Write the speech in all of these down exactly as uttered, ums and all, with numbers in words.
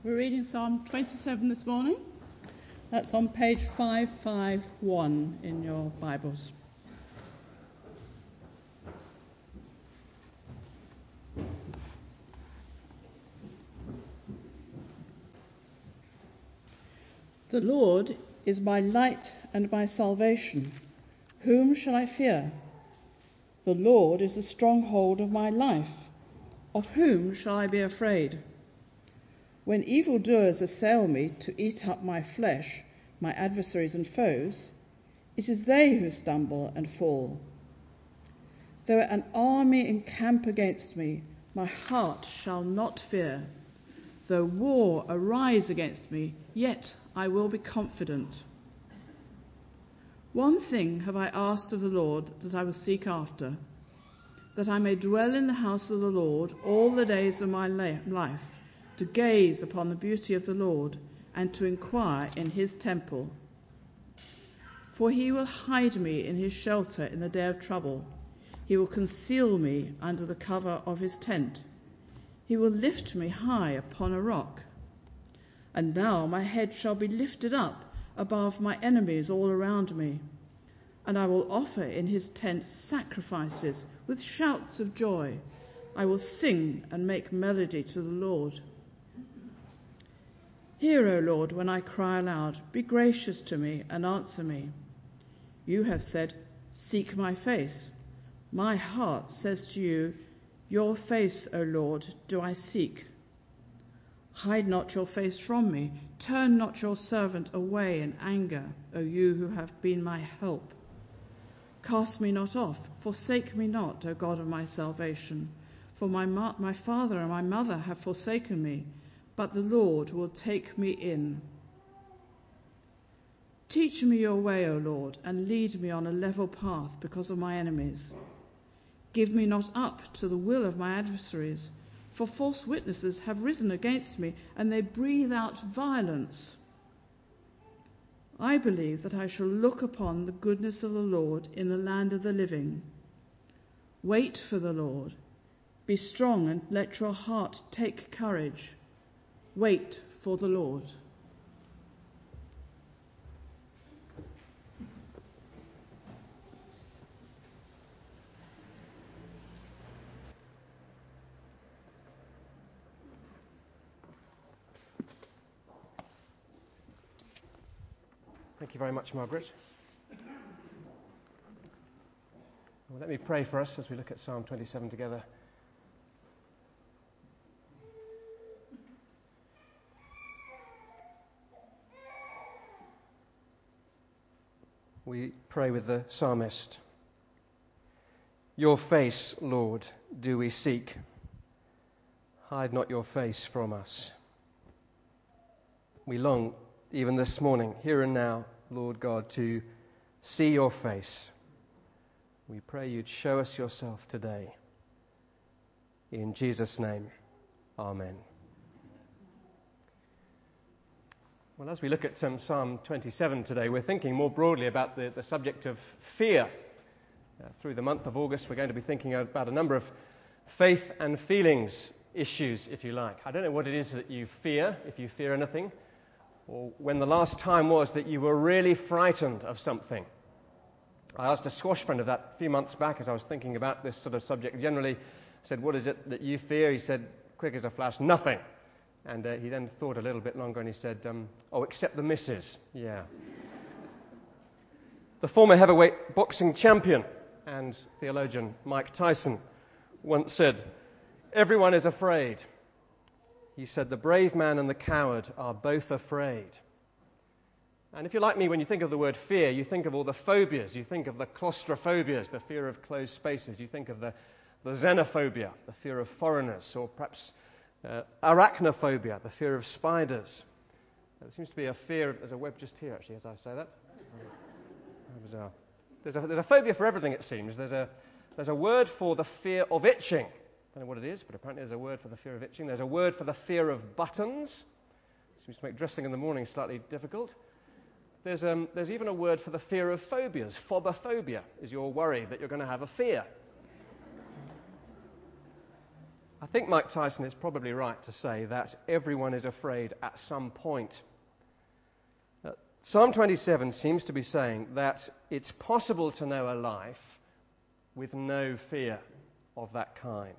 We're reading Psalm twenty-seven this morning. That's on page five fifty-one in your Bibles. The Lord is my light and my salvation. Whom shall I fear? The Lord is the stronghold of my life. Of whom shall I be afraid? When evildoers assail me to eat up my flesh, my adversaries and foes, it is they who stumble and fall. Though an army encamp against me, my heart shall not fear. Though war arise against me, yet I will be confident. One thing have I asked of the Lord that I will seek after, that I may dwell in the house of the Lord all the days of my life, to gaze upon the beauty of the Lord and to inquire in his temple. For he will hide me in his shelter in the day of trouble. He will conceal me under the cover of his tent. He will lift me high upon a rock. And now my head shall be lifted up above my enemies all around me. And I will offer in his tent sacrifices with shouts of joy. I will sing and make melody to the Lord. Hear, O Lord, when I cry aloud. Be gracious to me and answer me. You have said, seek my face. My heart says to you, your face, O Lord, do I seek. Hide not your face from me. Turn not your servant away in anger, O you who have been my help. Cast me not off. Forsake me not, O God of my salvation. For my, ma- my father and my mother have forsaken me, but the Lord will take me in. Teach me your way, O Lord, and lead me on a level path because of my enemies. Give me not up to the will of my adversaries, for false witnesses have risen against me, and they breathe out violence. I believe that I shall look upon the goodness of the Lord in the land of the living. Wait for the Lord. Be strong and let your heart take courage. Wait for the Lord. Thank you very much, Margaret. Well, let me pray for us as we look at Psalm twenty-seven together. We pray with the psalmist. Your face, Lord, do we seek. Hide not your face from us. We long, even this morning, here and now, Lord God, to see your face. We pray you'd show us yourself today. In Jesus' name, amen. Well, as we look at um, Psalm twenty-seven today, we're thinking more broadly about the, the subject of fear. Uh, through the month of August, we're going to be thinking about a number of faith and feelings issues, if you like. I don't know what it is that you fear, if you fear anything, or when the last time was that you were really frightened of something. I asked a squash friend of that a few months back as I was thinking about this sort of subject generally. I said, what is it that you fear? He said, quick as a flash, nothing. And uh, he then thought a little bit longer and he said, um, oh, except the missus. Yeah. The former heavyweight boxing champion and theologian Mike Tyson once said, everyone is afraid. He said, the brave man and the coward are both afraid. And if you're like me, when you think of the word fear, you think of all the phobias. You think of the claustrophobias, the fear of closed spaces. You think of the, the xenophobia, the fear of foreigners, or perhaps uh, arachnophobia, the fear of spiders. There seems to be a fear of, there's a web just here, actually, as I say that. How bizarre. There's a, there's a phobia for everything, it seems. There's a, there's a word for the fear of itching. I don't know what it is, but apparently there's a word for the fear of itching. There's a word for the fear of buttons. Seems to make dressing in the morning slightly difficult. There's, um, there's even a word for the fear of phobias. Phobophobia is your worry that you're going to have a fear. I think Mike Tyson is probably right to say that everyone is afraid at some point. Uh, Psalm twenty-seven seems to be saying that it's possible to know a life with no fear of that kind.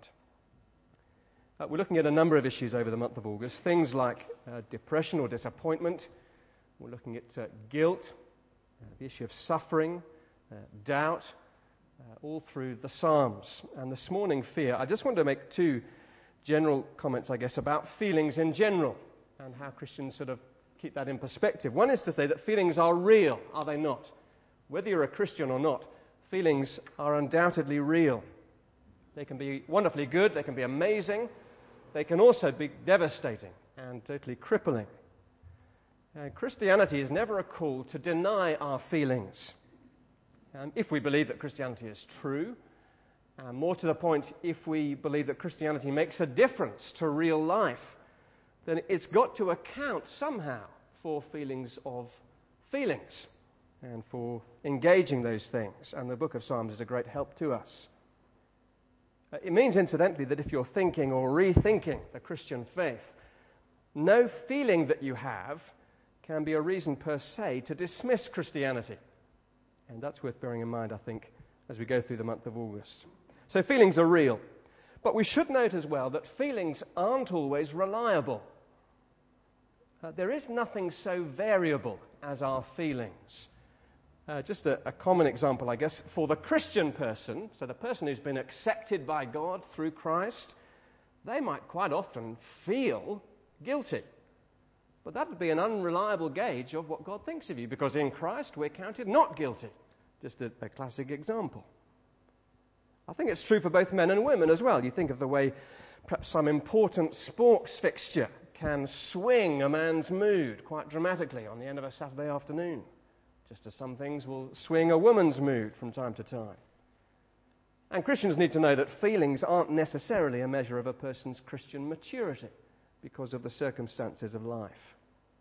Uh, we're looking at a number of issues over the month of August, things like uh, depression or disappointment. We're looking at uh, guilt, uh, the issue of suffering, uh, doubt, uh, all through the Psalms. And this morning, fear. I just want to make two general comments, I guess, about feelings in general and how Christians sort of keep that in perspective. One is to say that feelings are real, are they not? Whether you're a Christian or not, feelings are undoubtedly real. They can be wonderfully good, they can be amazing, they can also be devastating and totally crippling. Uh, Christianity is never a call to deny our feelings. Um, if we believe that Christianity is true, uh, more to the point, if we believe that Christianity makes a difference to real life, then it's got to account somehow for feelings of feelings and for engaging those things. And the book of Psalms is a great help to us. Uh, it means, incidentally, that if you're thinking or rethinking the Christian faith, no feeling that you have can be a reason per se to dismiss Christianity. And that's worth bearing in mind, I think, as we go through the month of August. So feelings are real. But we should note as well that feelings aren't always reliable. Uh, there is nothing so variable as our feelings. Uh, just a, a common example, I guess, for the Christian person, so the person who's been accepted by God through Christ, they might quite often feel guilty. But that would be an unreliable gauge of what God thinks of you, because in Christ we're counted not guilty. Just a, a classic example. I think it's true for both men and women as well. You think of the way perhaps some important sports fixture can swing a man's mood quite dramatically on the end of a Saturday afternoon, just as some things will swing a woman's mood from time to time. And Christians need to know that feelings aren't necessarily a measure of a person's Christian maturity because of the circumstances of life.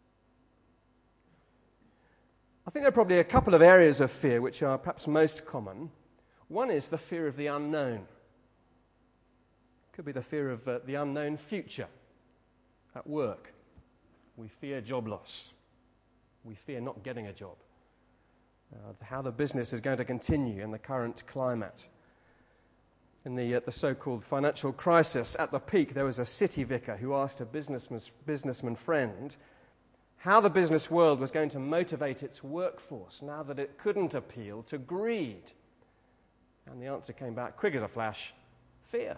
I think there are probably a couple of areas of fear which are perhaps most common. One is the fear of the unknown. It could be the fear of uh, the unknown future at work. We fear job loss. We fear not getting a job. Uh, how the business is going to continue in the current climate. In the, uh, the so-called financial crisis, at the peak, there was a city vicar who asked a businessman, businessman friend how the business world was going to motivate its workforce now that it couldn't appeal to greed. And the answer came back quick as a flash: fear.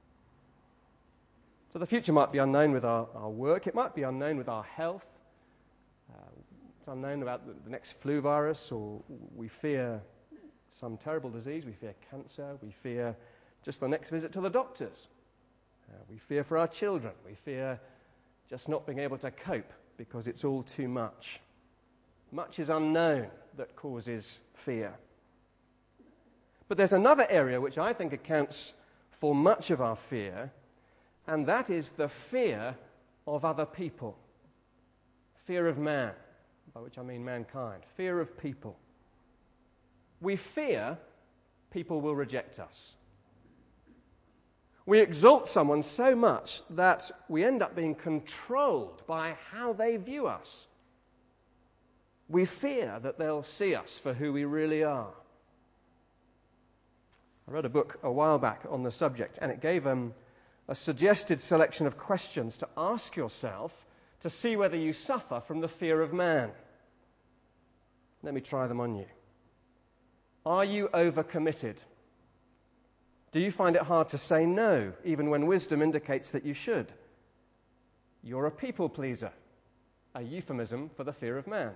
So the future might be unknown with our, our work. It might be unknown with our health. Uh, it's unknown about the, the next flu virus, or we fear some terrible disease. We fear cancer. We fear just the next visit to the doctors. Uh, we fear for our children. We fear just not being able to cope because it's all too much. Much is unknown that causes fear. But there's another area which I think accounts for much of our fear, and that is the fear of other people. Fear of man, by which I mean mankind. Fear of people. We fear people will reject us. We exalt someone so much that we end up being controlled by how they view us. We fear that they'll see us for who we really are. I read a book a while back on the subject, and it gave um, a suggested selection of questions to ask yourself to see whether you suffer from the fear of man. Let me try them on you. Are you overcommitted? Do you find it hard to say no, even when wisdom indicates that you should? You're a people pleaser, a euphemism for the fear of man.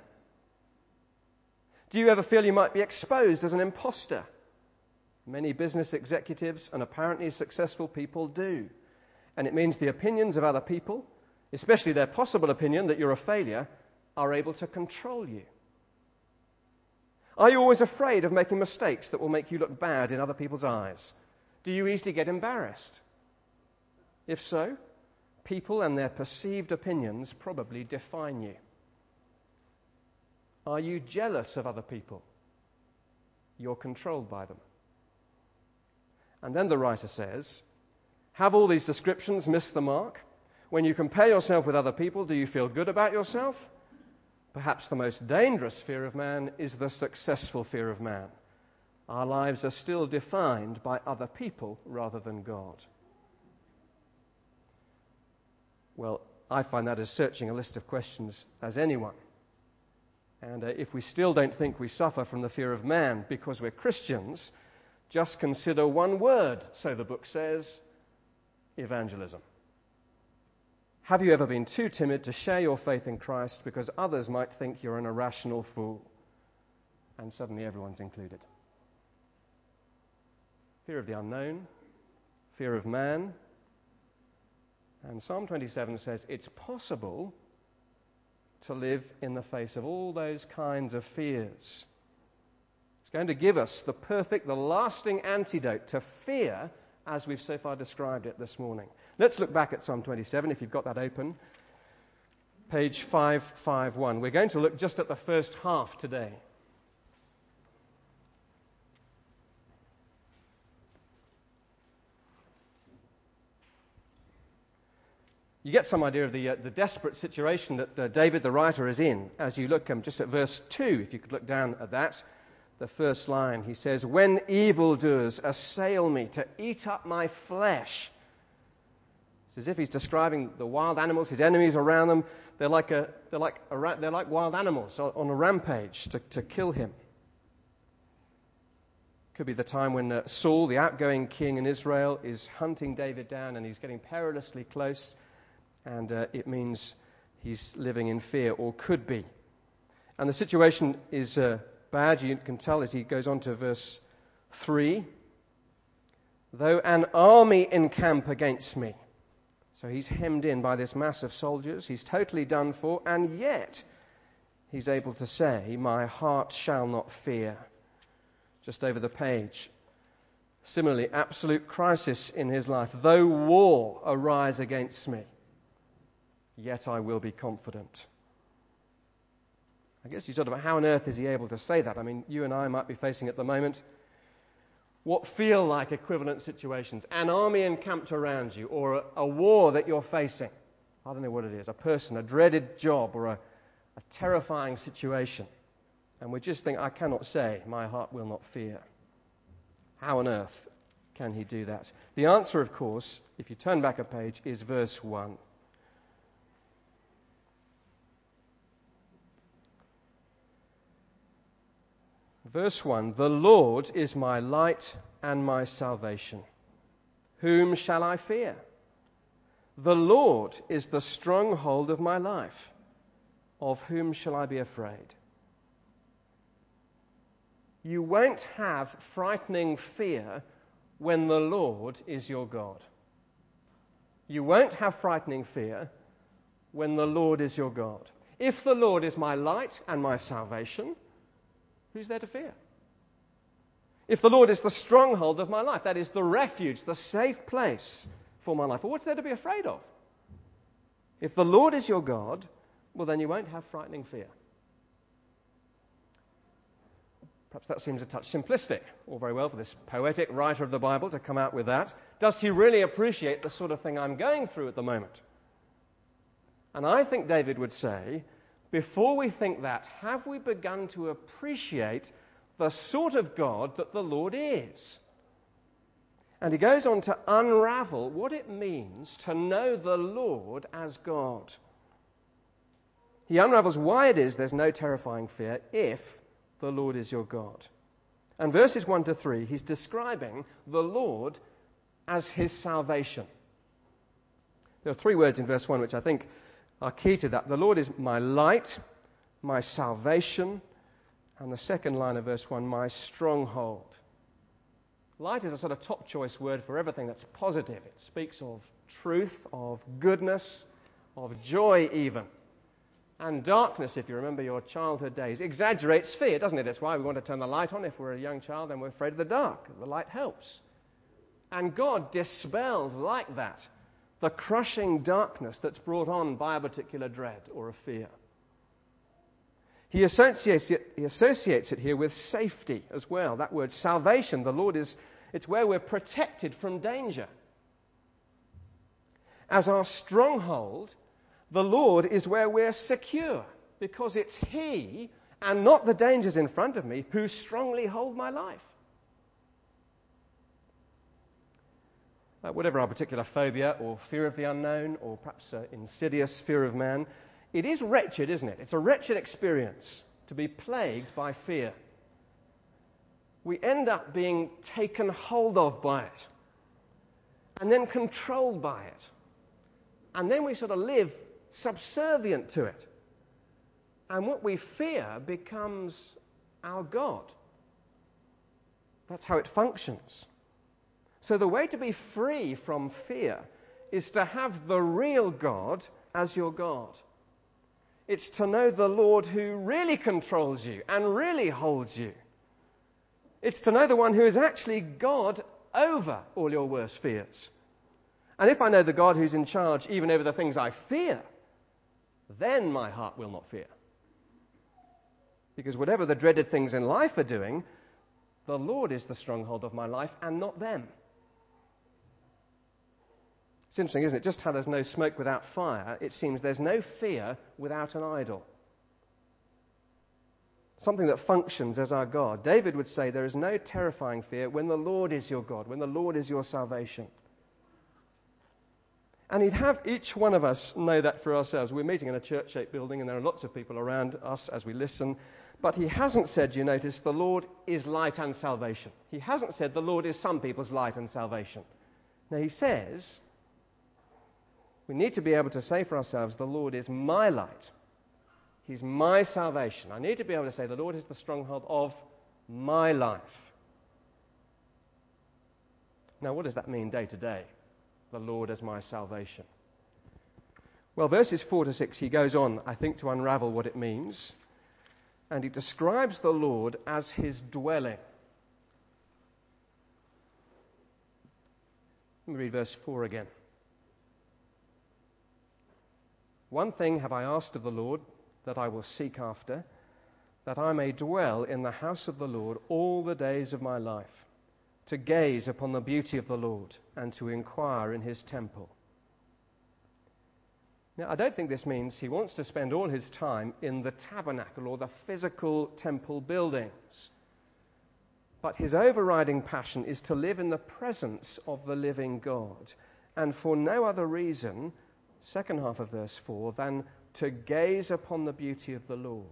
Do you ever feel you might be exposed as an imposter? Many business executives and apparently successful people do. And it means the opinions of other people, especially their possible opinion that you're a failure, are able to control you. Are you always afraid of making mistakes that will make you look bad in other people's eyes? Do you easily get embarrassed? If so, people and their perceived opinions probably define you. Are you jealous of other people? You're controlled by them. And then the writer says, Have all these descriptions missed the mark? When you compare yourself with other people, do you feel good about yourself? Perhaps the most dangerous fear of man is the successful fear of man. Our lives are still defined by other people rather than God. Well, I find that as searching a list of questions as anyone. And uh, if we still don't think we suffer from the fear of man because we're Christians, just consider one word, so the book says, evangelism. Have you ever been too timid to share your faith in Christ because others might think you're an irrational fool? And suddenly everyone's included. Fear of the unknown, fear of man. And Psalm twenty-seven says it's possible to live in the face of all those kinds of fears. It's going to give us the perfect, the lasting antidote to fear as we've so far described it this morning. Let's look back at Psalm twenty-seven, if you've got that open. Page five fifty-one. We're going to look just at the first half today. You get some idea of the, uh, the desperate situation that uh, David, the writer, is in as you look um, just at verse two, if you could look down at that. The first line, he says, "When evildoers assail me to eat up my flesh." It's as if he's describing the wild animals, his enemies around them. They're like a, they're like a, they're like wild animals on a rampage to, to kill him. Could be the time when uh, Saul, the outgoing king in Israel, is hunting David down and he's getting perilously close. And uh, it means he's living in fear, or could be. And the situation is uh, bad, you can tell as he goes on to verse three. "Though an army encamp against me." So he's hemmed in by this mass of soldiers. He's totally done for, and yet he's able to say, "My heart shall not fear." Just over the page. Similarly, absolute crisis in his life. "Though war arise against me, yet I will be confident." I guess you sort of, how on earth is he able to say that? I mean, you and I might be facing at the moment what feel like equivalent situations. An army encamped around you, or a, a war that you're facing. I don't know what it is. A person, a dreaded job, or a, a terrifying situation. And we just think, I cannot say, my heart will not fear. How on earth can he do that? The answer, of course, if you turn back a page, is verse one. Verse one, "The Lord is my light and my salvation. Whom shall I fear? The Lord is the stronghold of my life. Of whom shall I be afraid?" You won't have frightening fear when the Lord is your God. You won't have frightening fear when the Lord is your God. If the Lord is my light and my salvation, who's there to fear? If the Lord is the stronghold of my life, that is the refuge, the safe place for my life, well, what's there to be afraid of? If the Lord is your God, well, then you won't have frightening fear. Perhaps that seems a touch simplistic. All very well for this poetic writer of the Bible to come out with that. Does he really appreciate the sort of thing I'm going through at the moment? And I think David would say, before we think that, have we begun to appreciate the sort of God that the Lord is? And he goes on to unravel what it means to know the Lord as God. He unravels why it is there's no terrifying fear if the Lord is your God. And verses one to three, he's describing the Lord as his salvation. There are three words in verse one which I think are key to that. The Lord is my light, my salvation, and the second line of verse one, my stronghold. Light is a sort of top choice word for everything that's positive. It speaks of truth, of goodness, of joy even. And darkness, if you remember your childhood days, exaggerates fear, doesn't it? That's why we want to turn the light on if we're a young child and we're afraid of the dark. The light helps. And God dispels like that the crushing darkness that's brought on by a particular dread or a fear. He associates it, he associates it here with safety as well. That word salvation, the Lord is, it's where we're protected from danger. As our stronghold, the Lord is where we're secure, because it's He and not the dangers in front of me who strongly hold my life. Uh, whatever our particular phobia or fear of the unknown, or perhaps uh, insidious fear of man, it is wretched, isn't it? It's a wretched experience to be plagued by fear. We end up being taken hold of by it, and then controlled by it. And then we sort of live subservient to it. And what we fear becomes our God. That's how it functions. So the way to be free from fear is to have the real God as your God. It's to know the Lord who really controls you and really holds you. It's to know the one who is actually God over all your worst fears. And if I know the God who's in charge even over the things I fear, then my heart will not fear. Because whatever the dreaded things in life are doing, the Lord is the stronghold of my life and not them. It's interesting, isn't it? Just how there's no smoke without fire, it seems there's no fear without an idol. Something that functions as our God. David would say there is no terrifying fear when the Lord is your God, when the Lord is your salvation. And he'd have each one of us know that for ourselves. We're meeting in a church-shaped building and there are lots of people around us as we listen. But he hasn't said, you notice, the Lord is light and salvation. He hasn't said the Lord is some people's light and salvation. Now he says we need to be able to say for ourselves, the Lord is my light. He's my salvation. I need to be able to say the Lord is the stronghold of my life. Now what does that mean day to day? The Lord as my salvation. Well, verses four to six, he goes on, I think, to unravel what it means. And he describes the Lord as his dwelling. Let me read verse four again. One thing have I asked of the Lord, that I will seek after, that I may dwell in the house of the Lord all the days of my life, to gaze upon the beauty of the Lord and to inquire in his temple. Now, I don't think this means he wants to spend all his time in the tabernacle or the physical temple buildings. But his overriding passion is to live in the presence of the living God, and for no other reason, second half of verse four, than to gaze upon the beauty of the Lord.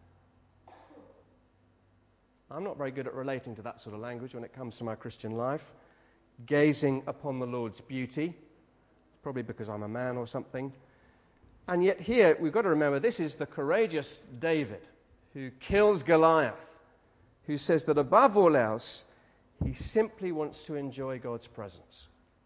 I'm not very good at relating to that sort of language when it comes to my Christian life. Gazing upon the Lord's beauty. Probably because I'm a man or something. And yet here, we've got to remember, this is the courageous David who kills Goliath, who says that above all else, he simply wants to enjoy God's presence.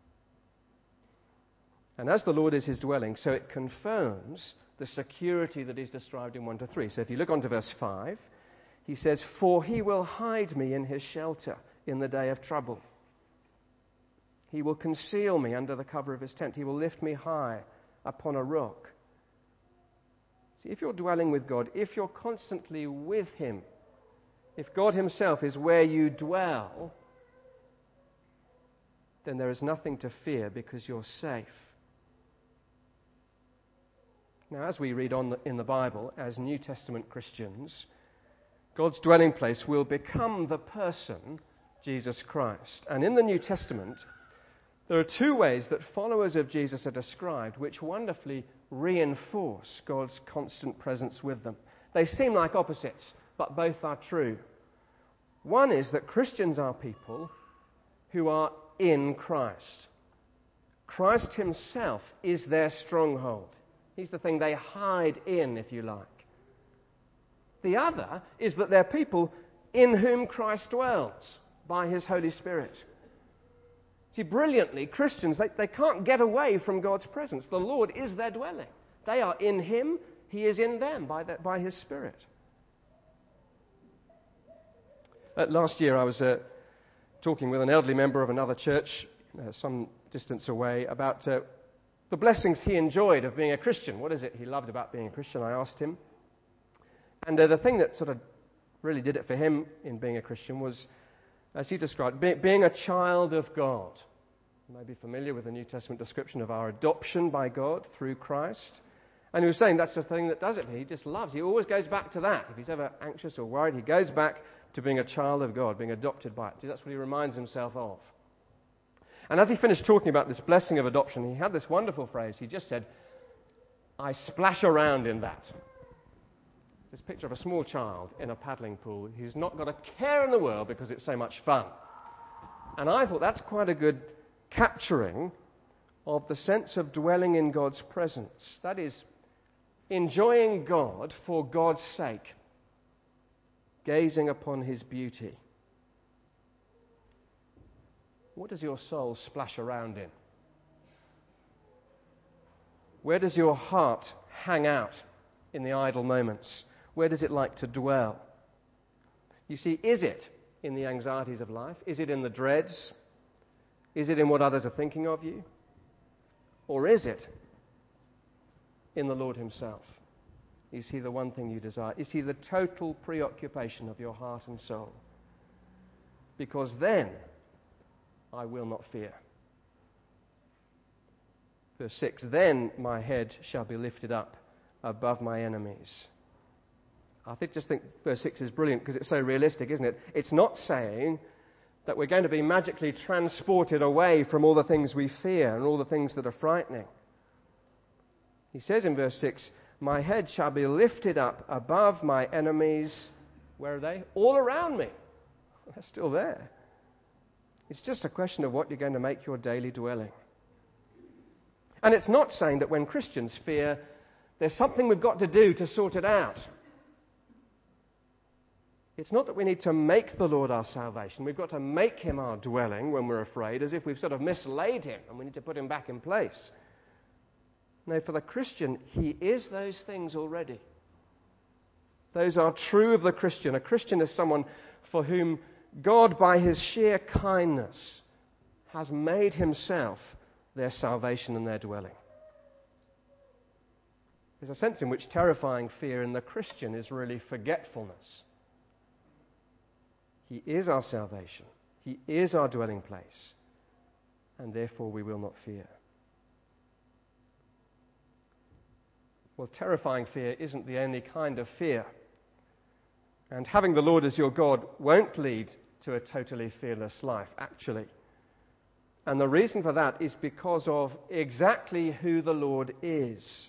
And as the Lord is his dwelling, so it confirms the security that is described in one to three. So if you look on to verse five, he says, for he will hide me in his shelter in the day of trouble. He will conceal me under the cover of his tent. He will lift me high upon a rock. See, if you're dwelling with God, if you're constantly with him, if God himself is where you dwell, then there is nothing to fear because you're safe. Now, as we read on in the Bible, as New Testament Christians, God's dwelling place will become the person, Jesus Christ. And in the New Testament, there are two ways that followers of Jesus are described which wonderfully reinforce God's constant presence with them. They seem like opposites, but both are true. One is that Christians are people who are in Christ. Christ himself is their stronghold. He's the thing they hide in, if you like. The other is that they're people in whom Christ dwells by his Holy Spirit. See, brilliantly, Christians, they, they can't get away from God's presence. The Lord is their dwelling. They are in him. He is in them by, the, by his Spirit. Uh, last year I was uh, talking with an elderly member of another church, uh, some distance away, about uh, the blessings he enjoyed of being a Christian. What is it he loved about being a Christian? I asked him. And uh, the thing that sort of really did it for him in being a Christian was, as he described, be, being a child of God. You may be familiar with the New Testament description of our adoption by God through Christ. And he was saying that's the thing that does it. He just loves. He always goes back to that. If he's ever anxious or worried, he goes back to being a child of God, being adopted by it. See, that's what he reminds himself of. And as he finished talking about this blessing of adoption, he had this wonderful phrase. He just said, I splash around in that. This picture of a small child in a paddling pool who's not got a care in the world because it's so much fun. And I thought that's quite a good capturing of the sense of dwelling in God's presence. That is, enjoying God for God's sake, gazing upon his beauty. What does your soul splash around in? Where does your heart hang out in the idle moments? Where does it like to dwell? You see, is it in the anxieties of life? Is it in the dreads? Is it in what others are thinking of you? Or is it in the Lord himself? Is he the one thing you desire? Is he the total preoccupation of your heart and soul? Because then I will not fear. Verse six, then my head shall be lifted up above my enemies. I think just think verse six is brilliant because it's so realistic, isn't it? It's not saying that we're going to be magically transported away from all the things we fear and all the things that are frightening. He says in verse six, my head shall be lifted up above my enemies. Where are they? All around me. They're still there. It's just a question of what you're going to make your daily dwelling. And it's not saying that when Christians fear, there's something we've got to do to sort it out. It's not that we need to make the Lord our salvation. We've got to make him our dwelling when we're afraid, as if we've sort of mislaid him and we need to put him back in place. No, for the Christian, he is those things already. Those are true of the Christian. A Christian is someone for whom God, by his sheer kindness, has made himself their salvation and their dwelling. There's a sense in which terrifying fear in the Christian is really forgetfulness. He is our salvation. He is our dwelling place. And therefore we will not fear. Well, terrifying fear isn't the only kind of fear. And having the Lord as your God won't lead to a totally fearless life, actually. And the reason for that is because of exactly who the Lord is.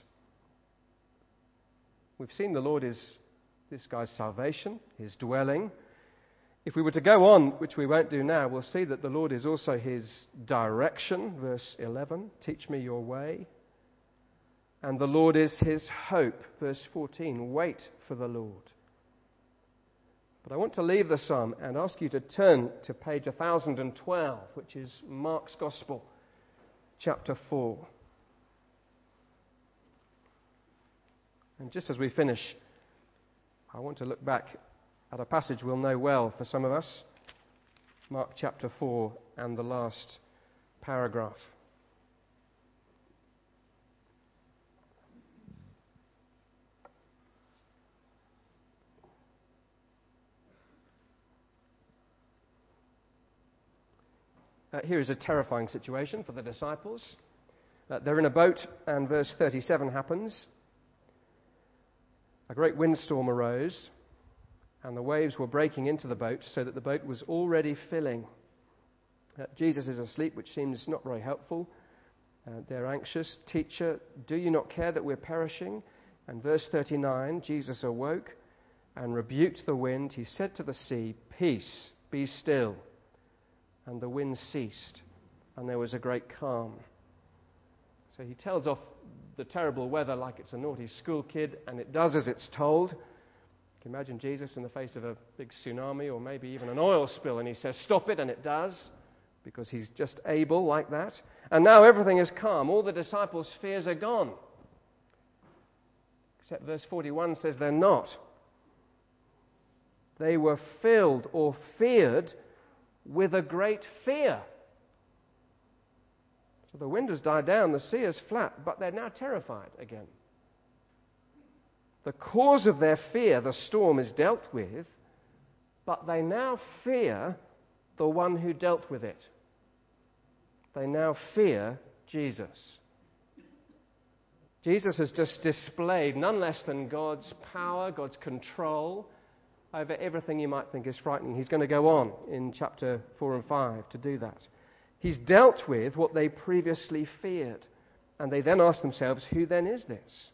We've seen the Lord is this guy's salvation, his dwelling. If we were to go on, which we won't do now, we'll see that the Lord is also his direction. Verse eleven, teach me your way. And the Lord is his hope. Verse fourteen, wait for the Lord. But I want to leave the psalm and ask you to turn to page one thousand twelve, which is Mark's Gospel, chapter four. And just as we finish, I want to look back at a passage we'll know well for some of us. Mark chapter four and the last paragraph. Uh, here is a terrifying situation for the disciples. Uh, they're in a boat, and verse thirty-seven happens. A great windstorm arose, and the waves were breaking into the boat, so that the boat was already filling. Uh, Jesus is asleep, which seems not very helpful. Uh, they're anxious. Teacher, do you not care that we're perishing? And verse thirty-nine, Jesus awoke and rebuked the wind. He said to the sea, peace, be still. And the wind ceased, and there was a great calm. So he tells off the terrible weather like it's a naughty school kid, and it does as it's told. You can imagine Jesus in the face of a big tsunami or maybe even an oil spill, and he says, stop it, and it does, because he's just able like that. And now everything is calm. All the disciples' fears are gone. Except verse forty-one says they're not. They were filled or feared with a great fear. So the wind has died down, the sea is flat, but they're now terrified again. The cause of their fear, the storm, is dealt with, but they now fear the one who dealt with it. They now fear Jesus. Jesus has just displayed none less than God's power, God's control over everything you might think is frightening. He's going to go on in chapter four and five to do that. He's dealt with what they previously feared. And they then ask themselves, who then is this?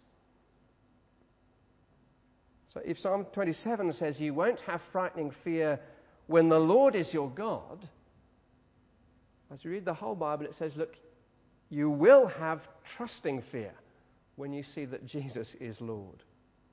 So if Psalm twenty-seven says you won't have frightening fear when the Lord is your God, as we read the whole Bible, it says, look, you will have trusting fear when you see that Jesus is Lord.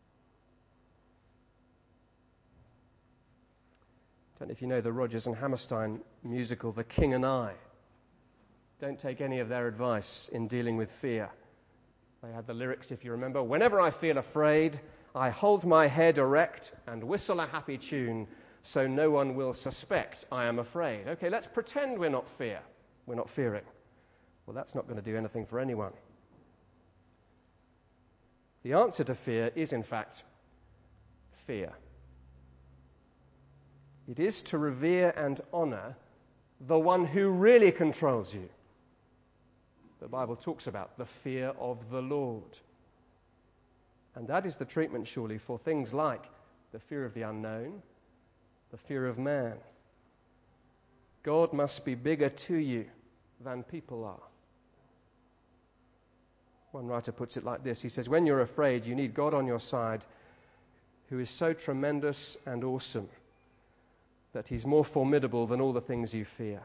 I don't know if you know the Rodgers and Hammerstein musical, The King and I. Don't take any of their advice in dealing with fear. They had the lyrics, if you remember, whenever I feel afraid, I hold my head erect and whistle a happy tune so no one will suspect I am afraid. Okay, let's pretend we're not fear. We're not fearing. Well, that's not going to do anything for anyone. The answer to fear is, in fact, fear. It is to revere and honor the one who really controls you. The Bible talks about the fear of the Lord. And that is the treatment, surely, for things like the fear of the unknown, the fear of man. God must be bigger to you than people are. One writer puts it like this. He says, when you're afraid, you need God on your side, who is so tremendous and awesome that he's more formidable than all the things you fear.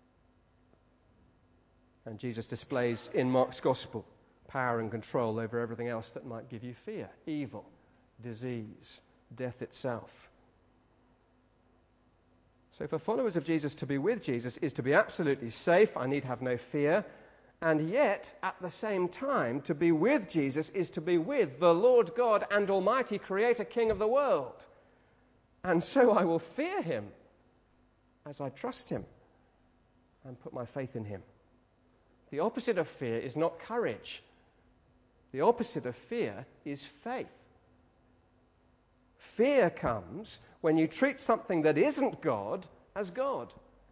And Jesus displays in Mark's Gospel power and control over everything else that might give you fear. Evil, disease, death itself. So for followers of Jesus, to be with Jesus is to be absolutely safe. I need have no fear. And yet, at the same time, to be with Jesus is to be with the Lord God and Almighty Creator, King of the world. And so I will fear him as I trust him and put my faith in him. The opposite of fear is not courage. The opposite of fear is faith. Fear comes when you treat something that isn't God as God.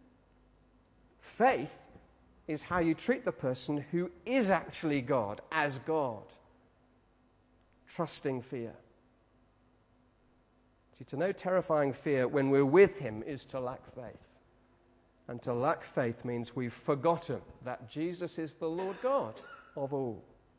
Faith is how you treat the person who is actually God as God. Trusting fear. See, to know terrifying fear when we're with him is to lack faith. And to lack faith means we've forgotten that Jesus is the Lord God of all.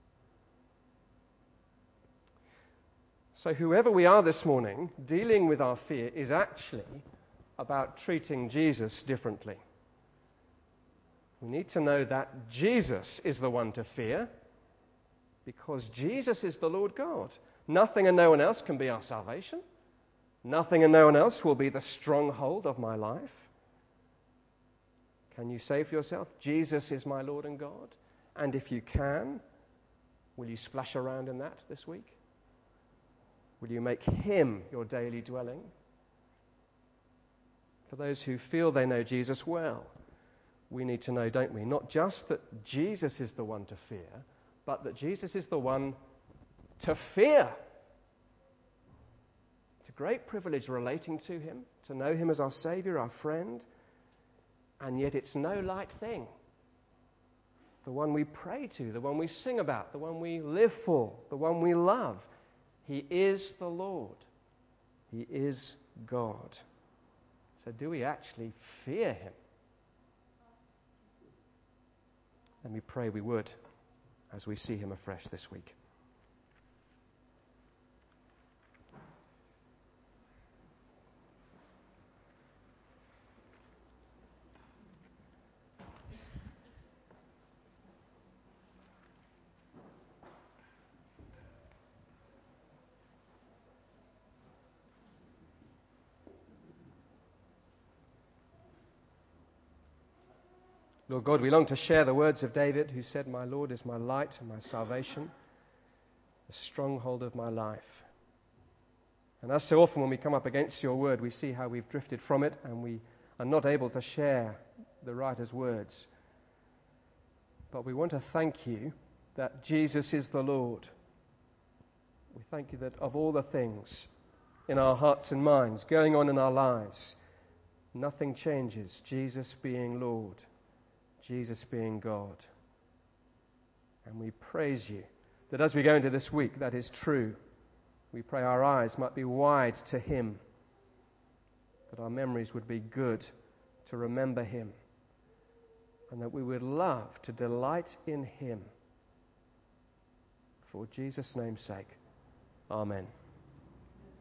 So whoever we are this morning, dealing with our fear is actually about treating Jesus differently. We need to know that Jesus is the one to fear because Jesus is the Lord God. Nothing and no one else can be our salvation. Nothing and no one else will be the stronghold of my life. Can you say for yourself, Jesus is my Lord and God? And if you can, will you splash around in that this week? Will you make him your daily dwelling? For those who feel they know Jesus well, we need to know, don't we, not just that Jesus is the one to fear, but that Jesus is the one to fear. It's a great privilege relating to him, to know him as our Savior, our friend, and yet it's no light thing. The one we pray to, the one we sing about, the one we live for, the one we love. He is the Lord. He is God. So do we actually fear him? And we pray we would as we see him afresh this week. Lord God, we long to share the words of David, who said, my Lord is my light and my salvation, the stronghold of my life. And as so often when we come up against your word, we see how we've drifted from it and we are not able to share the writer's words. But we want to thank you that Jesus is the Lord. We thank you that of all the things in our hearts and minds going on in our lives, nothing changes, Jesus being Lord. Jesus being God. And we praise you that as we go into this week, that is true. We pray our eyes might be wide to him, that our memories would be good to remember him, and that we would love to delight in him. For Jesus' name's sake, amen.